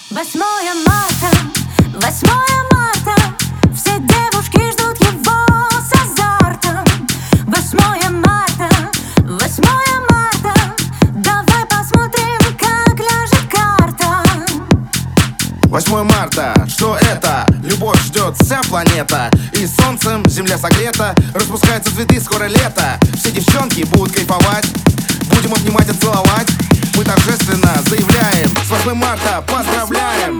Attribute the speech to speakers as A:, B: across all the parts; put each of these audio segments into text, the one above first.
A: 8 марта, 8 марта, все девушки ждут его с азартом. 8 марта, 8 марта, давай посмотрим, как ляжет карта.
B: 8 марта, что это? Любовь ждет вся планета. И солнцем земля согрета, распускаются цветы, скоро лето. Все девчонки будут кайфовать, будем обнимать и целовать. Мы торжественно заявляем: с 8 марта поздравляем!
A: 8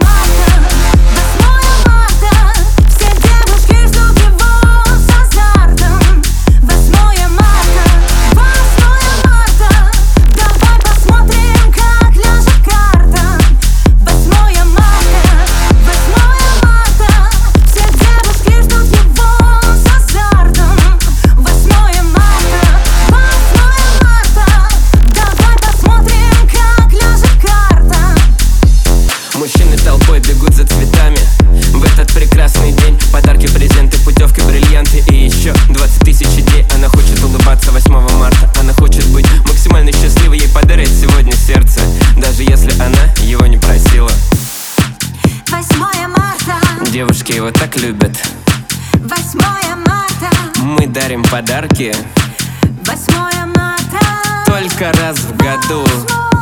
A: марта, все девушки ждут его с азартом. 8 марта, 8 марта, давай посмотрим, как ляжет карта. 8 марта, 8 марта, все девушки ждут его с азартом. 8 марта, 8 марта, давай посмотрим, как ляжет карта.
C: Мужчины толпой бегут за цветами в этот прекрасный день. Подарки, презенты, путевки, бриллианты и еще 20 тысяч идей. Она хочет улыбаться 8 марта, она хочет быть максимально счастливой. Ей подарит сегодня сердце, даже если она его не просила.
A: 8 марта,
C: Девушки его так любят,
A: 8 марта,
C: мы дарим подарки
A: 8 марта,
C: только раз в году.
A: 8